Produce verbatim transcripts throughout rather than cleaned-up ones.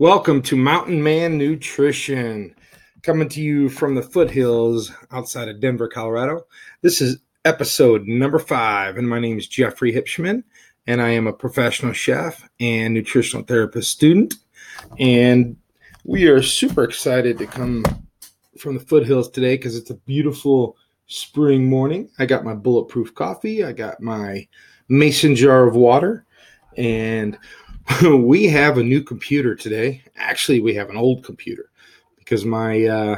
Welcome to Mountain Man Nutrition, coming to you from the foothills outside of Denver, Colorado. This is episode number five, and my name is Jeffrey Hipschman, and I am a professional chef and nutritional therapist student. And we are super excited to come from the foothills today because it's a beautiful spring morning. I got my bulletproof coffee. I got my mason jar of water, and we have a new computer today. Actually, we have an old computer because my uh,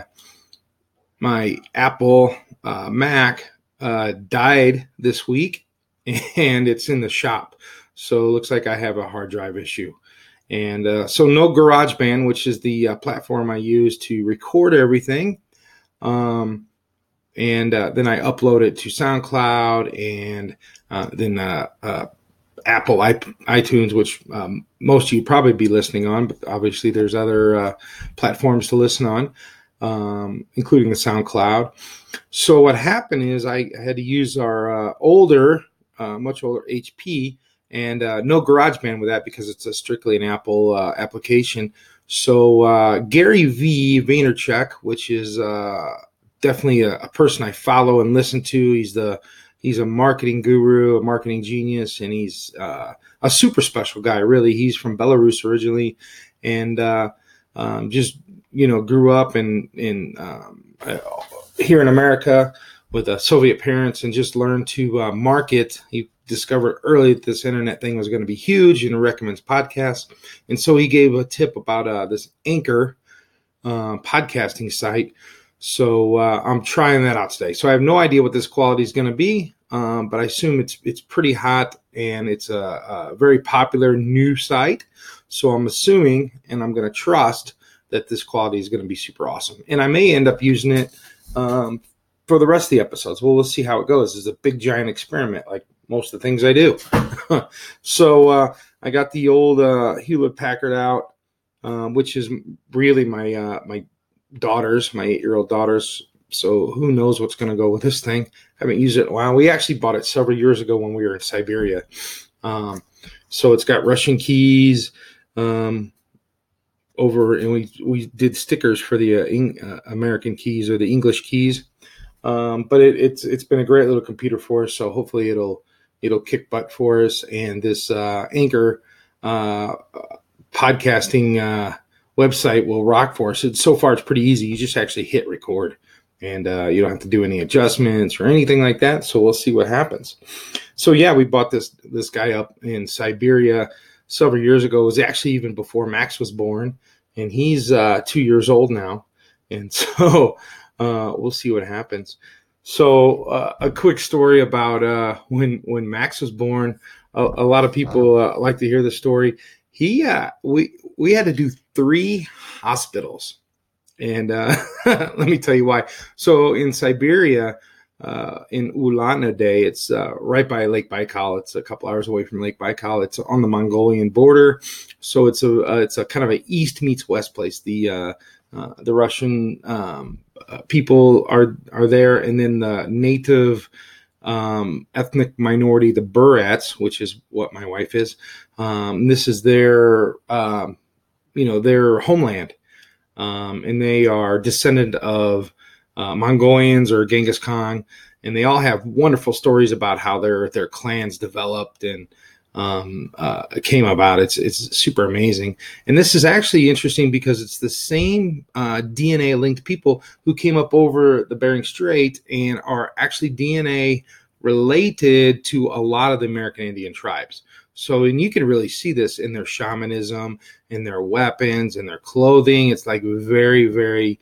my Apple uh, Mac uh, died this week, and it's in the shop. So it looks like I have a hard drive issue. And uh, so no GarageBand, which is the uh, platform I use to record everything. Um, and uh, then I upload it to SoundCloud and uh, then uh, uh, Apple iTunes, which um, most of you probably be listening on, but obviously there's other uh, platforms to listen on, um, including the SoundCloud. So what happened is I had to use our uh, older, uh, much older H P, and uh, no GarageBand with that because it's a strictly an Apple uh, application. So uh, Gary V. Vaynerchuk, which is uh, definitely a, a person I follow and listen to. He's the He's a marketing guru, a marketing genius, and he's uh, a super special guy, really. He's from Belarus originally, and uh, um, just, you know, grew up in, in um, uh, here in America with uh, Soviet parents and just learned to uh, market. He discovered early that this internet thing was going to be huge and recommends podcasts. And so he gave a tip about uh, this Anchor uh, podcasting site. So uh, I'm trying that out today. So I have no idea what this quality is going to be, um, but I assume it's it's pretty hot and it's a, a very popular new site. So I'm assuming and I'm going to trust that this quality is going to be super awesome. And I may end up using it um, for the rest of the episodes. Well, we'll see how it goes. It's a big, giant experiment like most of the things I do. so uh, I got the old uh, Hewlett Packard out, um, which is really my uh, my daughters, my eight-year-old daughters. So who knows what's going to go with this thing. I haven't used it in a while. We actually bought it several years ago when we were in Siberia. Um, so it's got Russian keys um, over, and we we did stickers for the uh, Eng, uh, American keys or the English keys. Um, but it, it's it's been a great little computer for us. So hopefully it'll it'll kick butt for us. And this uh, Anchor uh, podcasting uh, website will rock for us. And so far, it's pretty easy. You just actually hit record, and uh, you don't have to do any adjustments or anything like that. So we'll see what happens. So yeah, we bought this this guy up in Siberia several years ago. It was actually even before Max was born, and he's uh, two years old now. And so uh, we'll see what happens. So uh, a quick story about uh, when when Max was born. A, a lot of people uh, like to hear the story. He uh, we we had to do three hospitals, and uh, let me tell you why. So in Siberia, uh, in Ulan-Ude, it's uh, right by Lake Baikal. It's a couple hours away from Lake Baikal. It's on the Mongolian border, so it's a uh, it's a kind of a east meets west place. The uh, uh, the Russian um, uh, people are are there, and then the native Um, ethnic minority, the Burats, which is what my wife is. Um, this is their, um, you know, their homeland, um, and they are descendant of uh, Mongolians or Genghis Khan, and they all have wonderful stories about how their their clans developed and um, uh, came about. It's it's super amazing, and this is actually interesting because it's the same uh, D N A linked people who came up over the Bering Strait and are actually D N A related to a lot of the American Indian tribes. So, and you can really see this in their shamanism, in their weapons, in their clothing. It's like very, very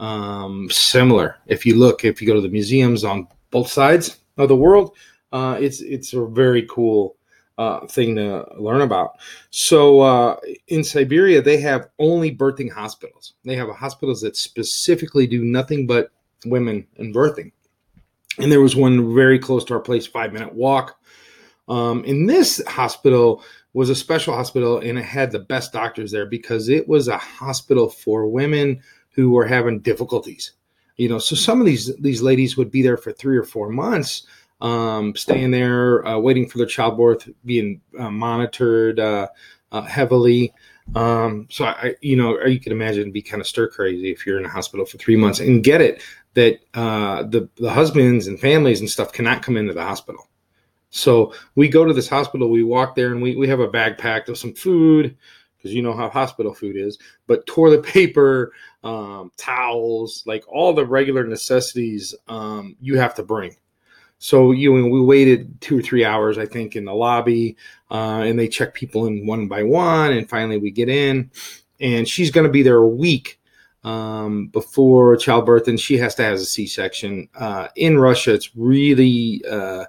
um, similar. If you look, if you go to the museums on both sides of the world, uh, it's it's a very cool uh, thing to learn about. So uh, in Siberia, they have only birthing hospitals. They have hospitals that specifically do nothing but women and birthing. And there was one very close to our place, five minute walk. Um, and this hospital was a special hospital, and it had the best doctors there because it was a hospital for women who were having difficulties. You know, so some of these these ladies would be there for three or four months, um, staying there, uh, waiting for their childbirth, being uh, monitored uh, uh, heavily. Um, so I, you know, you can imagine it'd be kind of stir crazy if you're in a hospital for three months and get it that uh, the the husbands and families and stuff cannot come into the hospital. So we go to this hospital, we walk there, and we we have a bag packed of some food because you know how hospital food is, but toilet paper, um, towels, like all the regular necessities um, you have to bring. So you know, we waited two or three hours, I think, in the lobby, uh, and they check people in one by one, and finally we get in, and she's going to be there a week um, before childbirth, and she has to have a C-section. Uh, in Russia, it's really uh,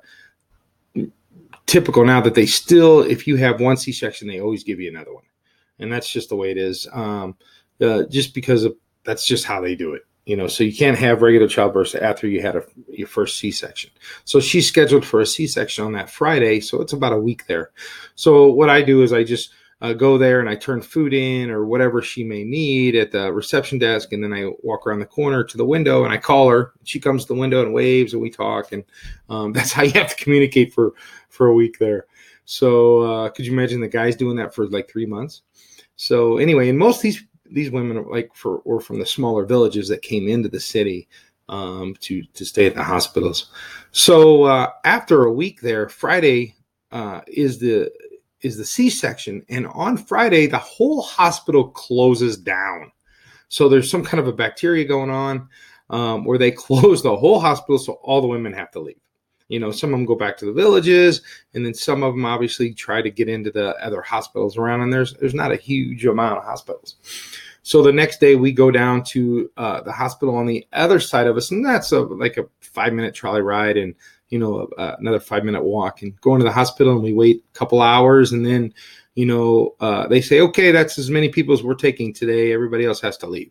typical now that they still, if you have one C-section, they always give you another one, and that's just the way it is. Um, uh, just because of that's just how they do it. You know, so you can't have regular childbirth after you had a, your first C-section. So she's scheduled for a C-section on that Friday. So it's about a week there. So what I do is I just uh, go there and I turn food in or whatever she may need at the reception desk. And then I walk around the corner to the window and I call her. She comes to the window and waves and we talk. And um, that's how you have to communicate for, for a week there. So uh, could you imagine the guys doing that for like three months? So anyway, and most of these These women are like for or from the smaller villages that came into the city um, to to stay at the hospitals. So uh, after a week there, Friday uh, is the is the C-section, and on Friday the whole hospital closes down. So there's some kind of a bacteria going on um, where they close the whole hospital, so all the women have to leave. You know, some of them go back to the villages, and then some of them obviously try to get into the other hospitals around, and there's there's not a huge amount of hospitals. So the next day we go down to uh, the hospital on the other side of us, and that's a, like a five-minute trolley ride and, you know, uh, another five-minute walk. And go into the hospital, and we wait a couple hours, and then, you know, uh, they say, okay, that's as many people as we're taking today. Everybody else has to leave.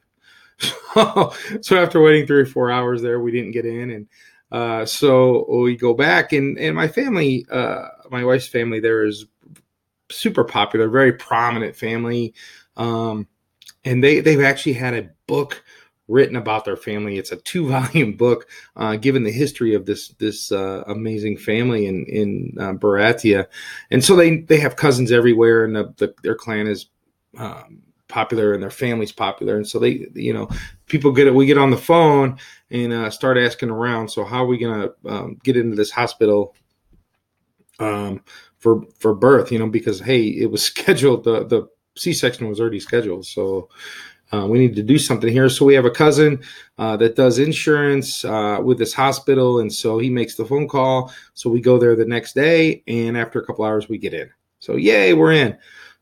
So after waiting three or four hours there, we didn't get in, and uh, so we go back, and, and my family, uh, my wife's family there is super popular, very prominent family. Um, and they, they've actually had a book written about their family. It's a two volume book, uh, given the history of this, this, uh, amazing family in, in, uh, Baratia. And so they, they have cousins everywhere, and the, the, their clan is, um, popular and their family's popular. And so they, you know, people get it. We get on the phone and, uh, start asking around. So how are we going to, um, get into this hospital, um, for, for birth, you know, because, hey, it was scheduled, the, the C-section was already scheduled. So, Uh, we need to do something here. So we have a cousin uh, that does insurance uh, with this hospital. And so he makes the phone call. So we go there the next day. And after a couple hours, we get in. So yay, we're in.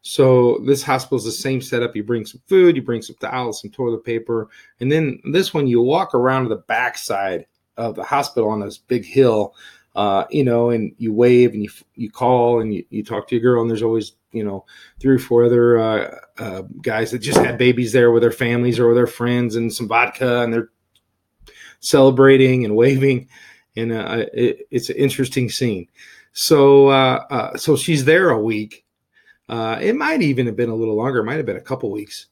So this hospital is the same setup. You bring some food, you bring some towels, some toilet paper. And then this one, you walk around to the backside of the hospital on this big hill, uh, you know, and you wave and you you call and you, you talk to your girl. And there's always, you know, three or four other uh, uh, guys that just had babies there with their families or with their friends, and some vodka, and they're celebrating and waving. And uh, it, it's an interesting scene. So, uh, uh, so she's there a week. Uh, it might even have been a little longer. It might have been a couple weeks.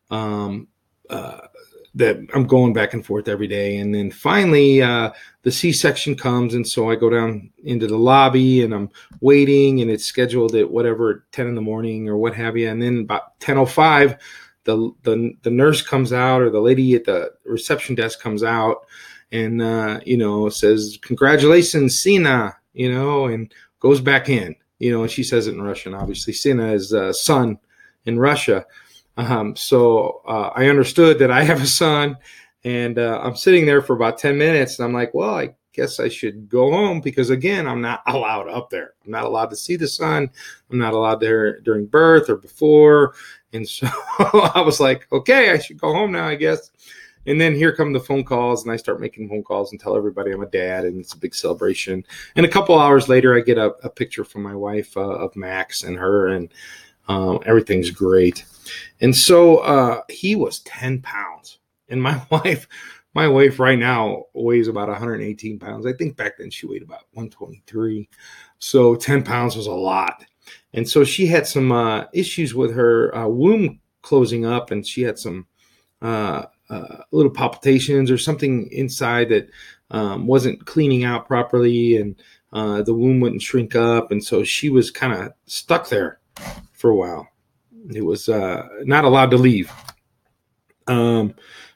Um, uh, that I'm going back and forth every day. And then finally, uh, the C-section comes. And so I go down into the lobby and I'm waiting, and it's scheduled at whatever, ten in the morning or what have you. And then about ten oh five, the, the, the nurse comes out, or the lady at the reception desk comes out and, uh, you know, says, "Congratulations, Sina," you know, and goes back in, you know, and she says it in Russian. Obviously, Sina is uh, son in Russia. Um, so, uh, I understood that I have a son, and, uh, I'm sitting there for about ten minutes, and I'm like, well, I guess I should go home, because again, I'm not allowed up there. I'm not allowed to see the son. I'm not allowed there during birth or before. And so I was like, okay, I should go home now, I guess. And then here come the phone calls, and I start making phone calls and tell everybody I'm a dad, and it's a big celebration. And a couple hours later, I get a, a picture from my wife, uh, of Max and her, and, um, everything's great. And so uh, he was ten pounds, and my wife, my wife right now weighs about one hundred eighteen pounds. I think back then she weighed about one twenty-three. So ten pounds was a lot. And so she had some uh, issues with her uh, womb closing up, and she had some uh, uh, little palpitations or something inside that um, wasn't cleaning out properly, and uh, the womb wouldn't shrink up. And so she was kind of stuck there for a while. It was uh, not allowed to leave. Um,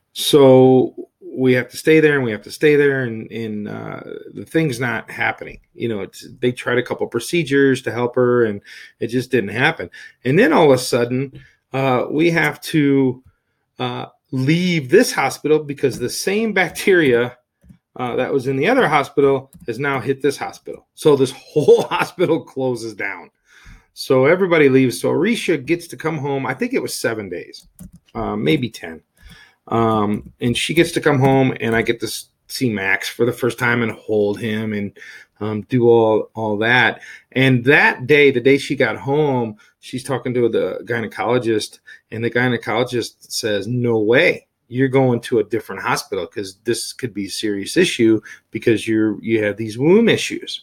so we have to stay there and we have to stay there and, and uh, the thing's not happening. You know, it's, they tried a couple procedures to help her and it just didn't happen. And then all of a sudden, uh, we have to uh, leave this hospital because the same bacteria uh, that was in the other hospital has now hit this hospital. So this whole hospital closes down. So everybody leaves. So Arisha gets to come home. I think it was seven days, uh, maybe ten. Um, and she gets to come home and I get to see Max for the first time and hold him and um, do all, all that. And that day, the day she got home, she's talking to the gynecologist and the gynecologist says, no way, you're going to a different hospital because this could be a serious issue because you're, you have these womb issues.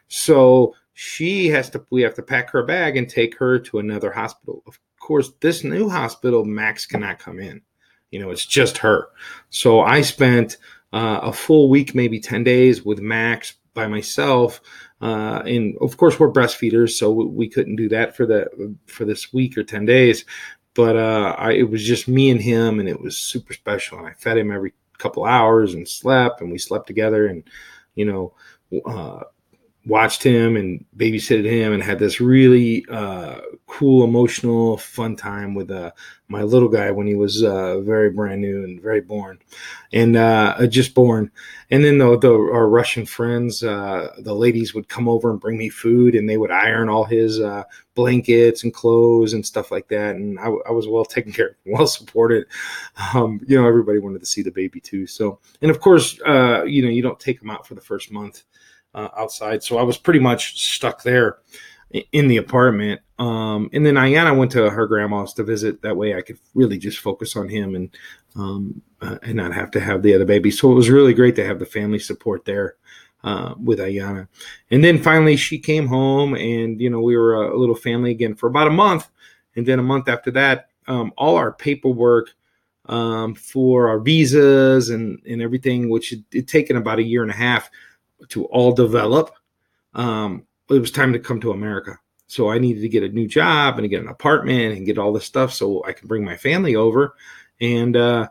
So she has to, we have to pack her bag and take her to another hospital. Of course, this new hospital, Max cannot come in. You know, it's just her. So I spent uh, a full week, maybe ten days with Max by myself. Uh, and of course, we're breastfeeders, so we couldn't do that for the for this week or ten days. But uh, I, it was just me and him, and it was super special. And I fed him every couple hours and slept, and we slept together, and you know, uh, watched him and babysitted him, and had this really uh, cool, emotional, fun time with uh, my little guy when he was uh, very brand new and very born, and uh, just born. And then the, the our Russian friends, uh, the ladies would come over and bring me food, and they would iron all his uh, blankets and clothes and stuff like that. And I, I was well taken care of, well supported. Um, you know, everybody wanted to see the baby too. So, and of course, uh, you know, you don't take them out for the first month. Uh, outside. So I was pretty much stuck there in the apartment. Um, and then Ayana went to her grandma's to visit. That way I could really just focus on him and um, uh, and not have to have the other baby. So it was really great to have the family support there uh, with Ayana. And then finally she came home and, you know, we were a, a little family again for about a month. And then a month after that, um, all our paperwork um, for our visas and, and everything, which had, had taken about a year and a half to all develop. Um, it was time to come to America. So I needed to get a new job and to get an apartment and get all this stuff so I could bring my family over. And uh,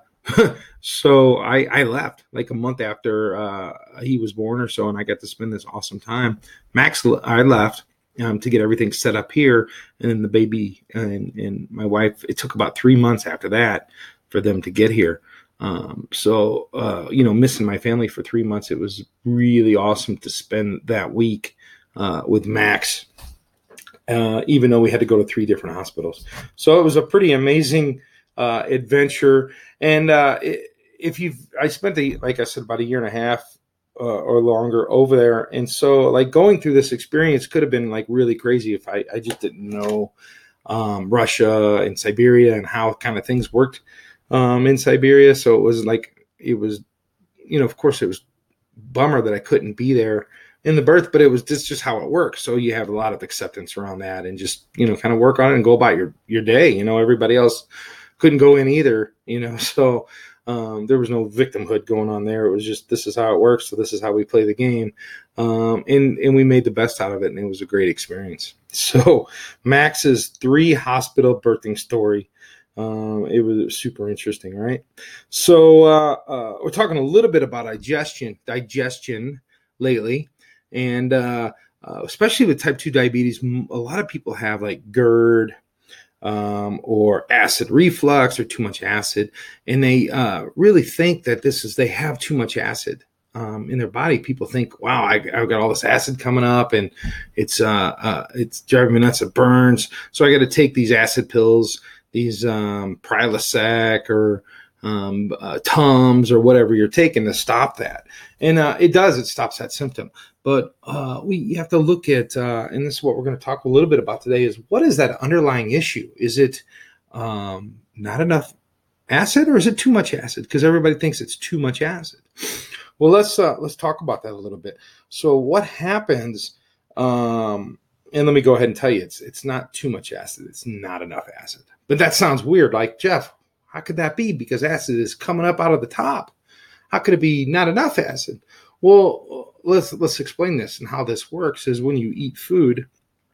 so I, I left like a month after uh, he was born or so, and I got to spend this awesome time. Max, I left um, to get everything set up here. And then the baby and, and my wife, it took about three months after that for them to get here. Um, so, uh, you know, missing my family for three months, it was really awesome to spend that week, uh, with Max, uh, even though we had to go to three different hospitals. So it was a pretty amazing, uh, adventure. And, uh, if you've, I spent the, like I said, about a year and a half, uh, or longer over there. And so like going through this experience could have been like really crazy if I, I just didn't know, um, Russia and Siberia and how kind of things worked. Um, in Siberia. So it was like, it was, you know, of course it was bummer that I couldn't be there in the birth, but it was just, just how it works. So you have a lot of acceptance around that and just, you know, kind of work on it and go about your, your day. You know, everybody else couldn't go in either, you know, so um, there was no victimhood going on there. It was just, this is how it works. So this is how we play the game. Um, and, and we made the best out of it. And it was a great experience. So Max's three hospital birthing story. Um, it was super interesting, right? So uh, uh, we're talking a little bit about digestion, digestion lately, and uh, uh, especially with type two diabetes, a lot of people have like GERD um, or acid reflux or too much acid, and they uh, really think that this is they have too much acid um, in their body. People think, "Wow, I, I've got all this acid coming up, and it's uh, uh, it's driving me nuts. It burns, so I got to take these acid pills." These um, Prilosec or um, uh, Tums or whatever you're taking to stop that. And uh, it does, it stops that symptom. But uh, we have to look at, uh, and this is what we're going to talk a little bit about today, is what is that underlying issue? Is it um, not enough acid or is it too much acid? Because everybody thinks it's too much acid. Well, let's uh, let's talk about that a little bit. So what happens, um, and let me go ahead and tell you, it's it's not too much acid. It's not enough acid. But that sounds weird. Like, Jeff, how could that be? Because acid is coming up out of the top. How could it be not enough acid? Well, let's let's explain this and how this works is when you eat food,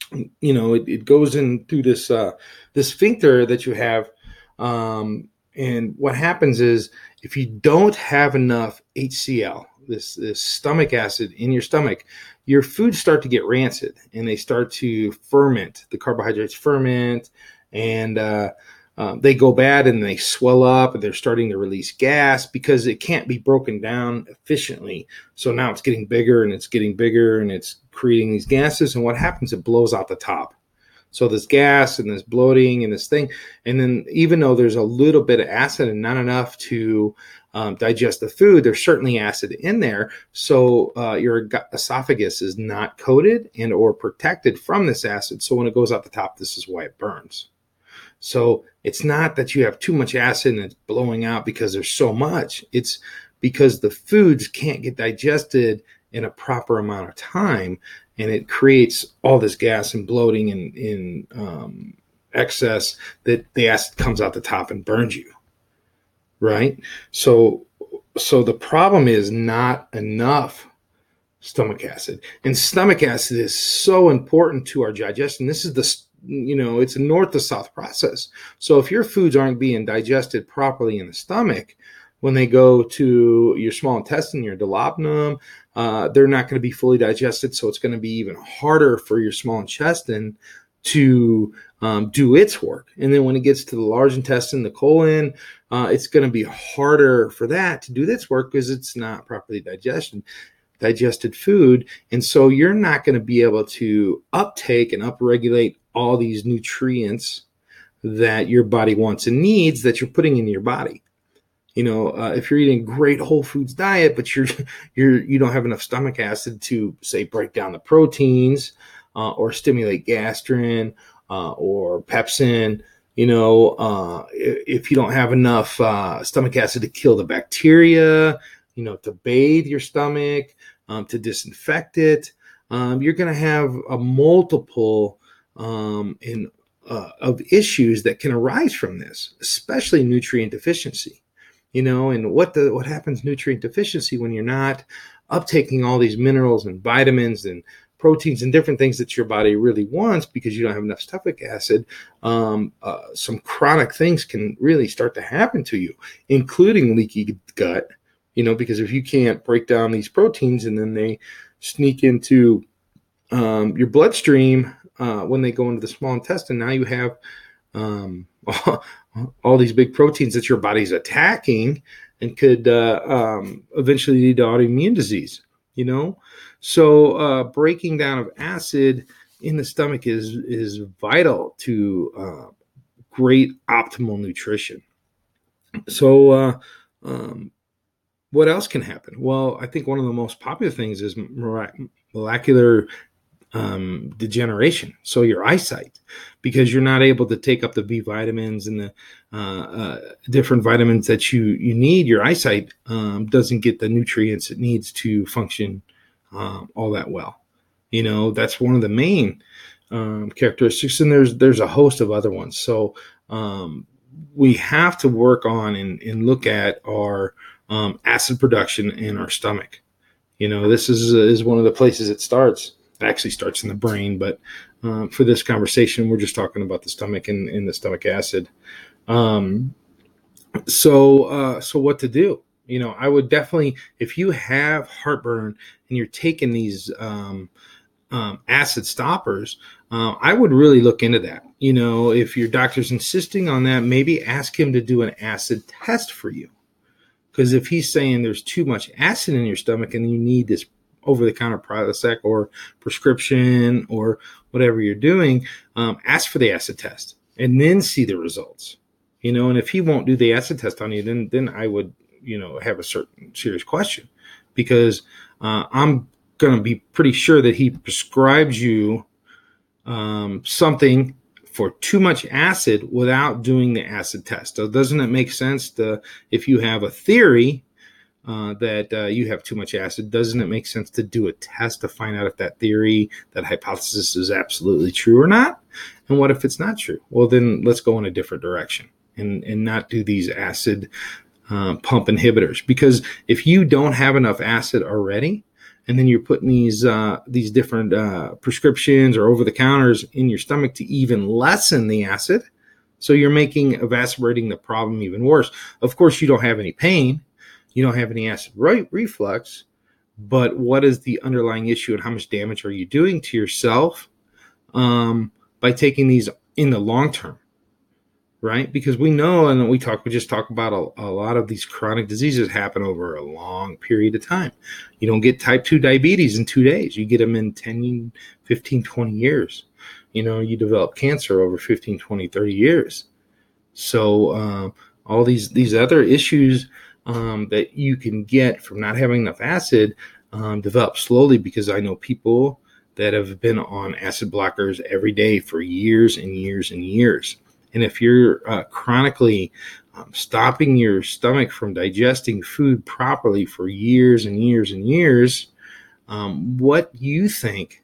you know, it, it goes in through this uh, this sphincter that you have. Um, and what happens is if you don't have enough H C l, this, this stomach acid in your stomach, your foods start to get rancid and they start to ferment. The carbohydrates ferment and uh, uh, they go bad and they swell up and they're starting to release gas because it can't be broken down efficiently. So now it's getting bigger and it's getting bigger and it's creating these gases. And what happens? It blows out the top. So this gas and this bloating and this thing. And then even though there's a little bit of acid and not enough to um, digest the food, there's certainly acid in there. So uh, your esophagus is not coated and or protected from this acid. So when it goes out the top, this is why it burns. So it's not that you have too much acid and it's blowing out because there's so much. It's because the foods can't get digested in a proper amount of time. And it creates all this gas and bloating and in um, excess that the acid comes out the top and burns you, right? So, so the problem is not enough stomach acid. And stomach acid is so important to our digestion. This is the, you know, it's a north to south process. So if your foods aren't being digested properly in the stomach, when they go to your small intestine, your duodenum, uh, they're not going to be fully digested. So it's going to be even harder for your small intestine to um, do its work. And then when it gets to the large intestine, the colon, uh, it's going to be harder for that to do its work because it's not properly digested, digested food. And so you're not going to be able to uptake and upregulate all these nutrients that your body wants and needs that you're putting into your body. You know, uh, if you're eating a great whole foods diet, but you're you're you don't have enough stomach acid to, say, break down the proteins uh, or stimulate gastrin uh, or pepsin, you know, uh, if you don't have enough uh, stomach acid to kill the bacteria, you know, to bathe your stomach, um, to disinfect it, um, you're going to have a multiple um, in uh, of issues that can arise from this, especially nutrient deficiency. You know, and what the what happens nutrient deficiency when you're not uptaking all these minerals and vitamins and proteins and different things that your body really wants because you don't have enough stomach acid. Um, uh, some chronic things can really start to happen to you, including leaky gut. You know, because if you can't break down these proteins and then they sneak into um, your bloodstream uh, when they go into the small intestine, now you have um, all these big proteins that your body's attacking and could uh, um, eventually lead to autoimmune disease, you know? So uh, breaking down of acid in the stomach is, is vital to uh, great optimal nutrition. So uh, um, what else can happen? Well, I think one of the most popular things is molecular Um, degeneration. So your eyesight, because you're not able to take up the B vitamins and the uh, uh, different vitamins that you, you need, your eyesight um, doesn't get the nutrients it needs to function um, all that well. You know, that's one of the main um, characteristics, and there's there's a host of other ones. So um, we have to work on and, and look at our um, acid production in our stomach. You know, this is is one of the places it starts. It actually starts in the brain, but um, for this conversation, we're just talking about the stomach and, and the stomach acid. Um, so, uh, so what to do? You know, I would definitely, if you have heartburn and you're taking these um, um, acid stoppers, uh, I would really look into that. You know, if your doctor's insisting on that, maybe ask him to do an acid test for you. Because if he's saying there's too much acid in your stomach and you need this over-the-counter Prilosec or prescription or whatever you're doing, um, ask for the acid test and then see the results. You know, and if he won't do the acid test on you, then then I would, you know, have a certain serious question, because uh, I'm going to be pretty sure that he prescribes you um, something for too much acid without doing the acid test. So doesn't it make sense to, if you have a theory Uh, that uh, you have too much acid, doesn't it make sense to do a test to find out if that theory, that hypothesis is absolutely true or not? And what if it's not true? Well, then let's go in a different direction and, and not do these acid uh, pump inhibitors. Because if you don't have enough acid already, and then you're putting these uh, these different uh, prescriptions or over the counters in your stomach to even lessen the acid. So you're making exacerbating the problem even worse. Of course, you don't have any pain, you don't have any acid re- reflux, but what is the underlying issue and how much damage are you doing to yourself um, by taking these in the long term? Right? Because we know, and we talk, we just talk about a, a lot of these chronic diseases happen over a long period of time. You don't get type two diabetes in two days. You get them in ten, fifteen, twenty years. You know, you develop cancer over fifteen, twenty, thirty years. So um, all these, these other issues um, that you can get from not having enough acid um, develop slowly, because I know people that have been on acid blockers every day for years and years and years. And if you're uh, chronically um, stopping your stomach from digesting food properly for years and years and years, um, what you think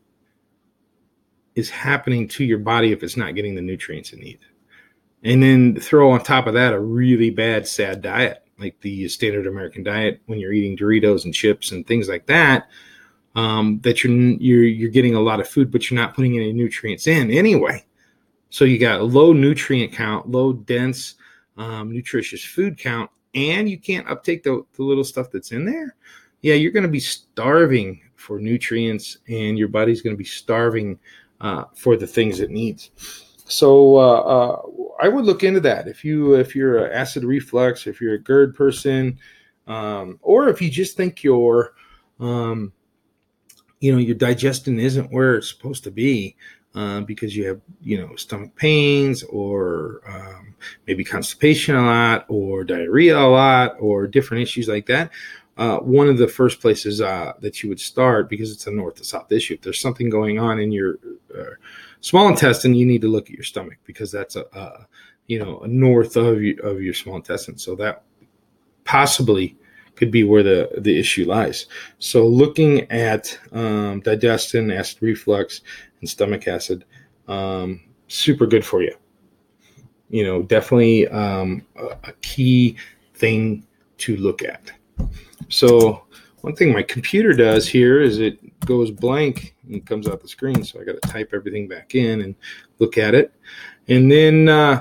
is happening to your body if it's not getting the nutrients it needs? And then throw on top of that a really bad, sad diet, like the standard American diet, when you're eating Doritos and chips and things like that, um, that you're, you're, you're getting a lot of food, but you're not putting any nutrients in anyway. So you got a low nutrient count, low dense, um, nutritious food count, and you can't uptake the, the little stuff that's in there. Yeah, you're going to be starving for nutrients, and your body's going to be starving uh, for the things it needs. So uh, uh, I would look into that. If you if you're an acid reflux, if you're a GERD person, um, or if you just think your um, you know your digestion isn't where it's supposed to be. Uh, because you have, you know, stomach pains, or um, maybe constipation a lot, or diarrhea a lot, or different issues like that. Uh, one of the first places uh, that you would start, because it's a north to south issue, if there's something going on in your uh, small intestine, you need to look at your stomach, because that's a, a you know, a north of your, of your small intestine. So that possibly could be where the, the issue lies. So looking at um, digestion, acid reflux, and stomach acid, um, super good for you. You know, definitely um, a, a key thing to look at. So one thing my computer does here is it goes blank and comes out the screen. So I got to type everything back in and look at it. And then, uh,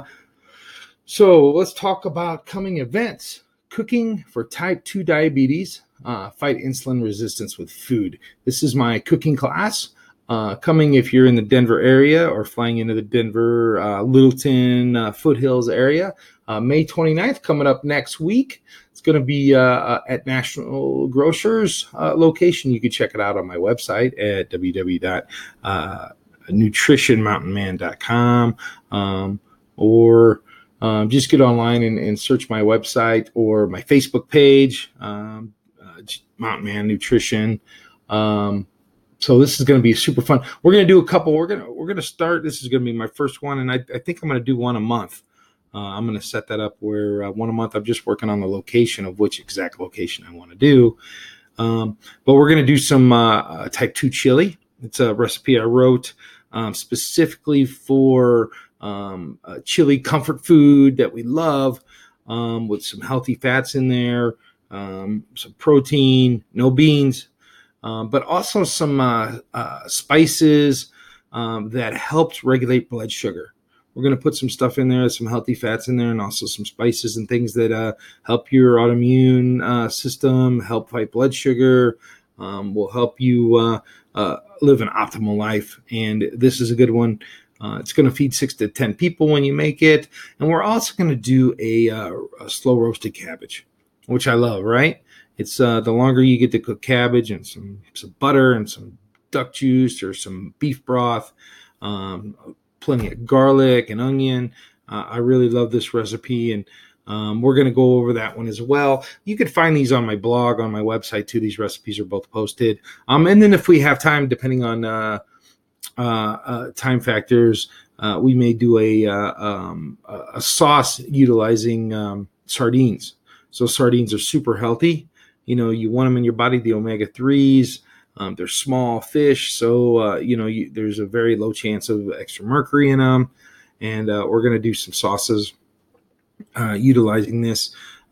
so let's talk about coming events. Cooking for type two diabetes, uh, fight insulin resistance with food. This is my cooking class. Uh, coming if you're in the Denver area or flying into the Denver, uh, Littleton, uh, Foothills area. Uh, May twenty-ninth, coming up next week. It's going to be uh, at National Grocers uh, location. You can check it out on my website at w w w dot nutrition mountain man dot com, um, or Um, just get online and, and search my website or my Facebook page, um, uh, Mountain Man Nutrition. Um, so this is going to be super fun. We're going to do a couple. We're going to we're going to start. This is going to be my first one, and I, I think I'm going to do one a month. Uh, I'm going to set that up where uh, one a month. I'm just working on the location of which exact location I want to do. Um, but we're going to do some uh, uh, type two chili. It's a recipe I wrote um, specifically for Um, uh, chili comfort food that we love, um, with some healthy fats in there, um, some protein, no beans, um, but also some uh, uh, spices um, that helps regulate blood sugar. We're going to put some stuff in there, some healthy fats in there, and also some spices and things that uh, help your autoimmune uh, system, help fight blood sugar, um, will help you uh, uh, live an optimal life. And this is a good one. Uh, it's going to feed six to ten people when you make it. And we're also going to do a, uh, a slow roasted cabbage, which I love, right? It's uh, the longer you get to cook cabbage and some, some butter and some duck juice or some beef broth, um, plenty of garlic and onion. Uh, I really love this recipe, and um, we're going to go over that one as well. You can find these on my blog, on my website too. These recipes are both posted. Um, and then if we have time, depending on uh, Uh, uh, time factors, uh, we may do a uh, um, a sauce utilizing um, sardines. So sardines are super healthy. You know, you want them in your body, the omega threes. Um, they're small fish, so uh, you know you, there's a very low chance of extra mercury in them. And uh, we're going to do some sauces uh, utilizing this.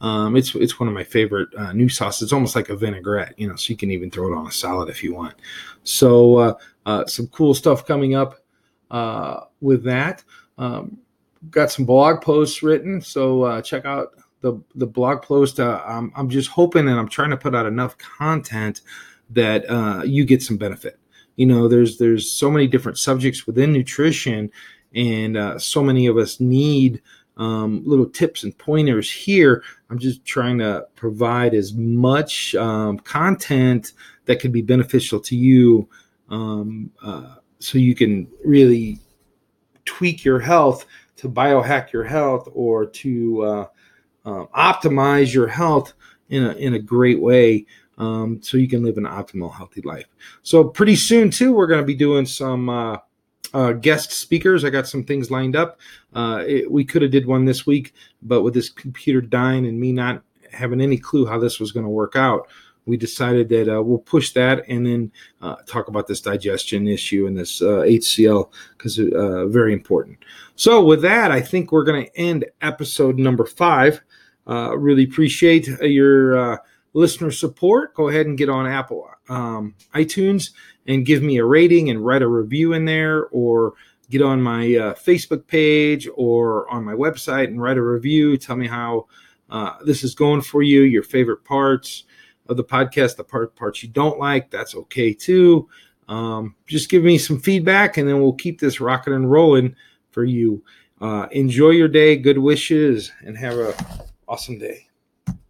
Um, it's it's one of my favorite uh, new sauces. It's almost like a vinaigrette, you know, so you can even throw it on a salad if you want. So uh, uh, some cool stuff coming up uh, with that. Um, got some blog posts written, so uh, check out the the blog post. Uh, I'm, I'm just hoping, and I'm trying to put out enough content that uh, you get some benefit. You know, there's there's so many different subjects within nutrition, and uh, so many of us need um, little tips and pointers here. I'm just trying to provide as much um, content that could be beneficial to you, um, uh, so you can really tweak your health, to biohack your health, or to uh, uh, optimize your health in a in a great way, um, so you can live an optimal, healthy life. So pretty soon too, we're going to be doing some uh, uh, guest speakers. I got some things lined up. Uh, it, we could have did one this week, but with this computer dying and me not having any clue how this was going to work out, we decided that uh, we'll push that and then uh, talk about this digestion issue and this uh, H C L, because it's uh, very important. So with that, I think we're going to end episode number five. Uh, really appreciate your uh, listener support. Go ahead and get on Apple um, iTunes and give me a rating and write a review in there, or get on my uh, Facebook page or on my website and write a review. Tell me how uh, this is going for you, your favorite parts of the podcast, the part parts you don't like, that's okay too. Um, just give me some feedback, and then we'll keep this rocking and rolling for you. Uh, enjoy your day, good wishes, and have a awesome day.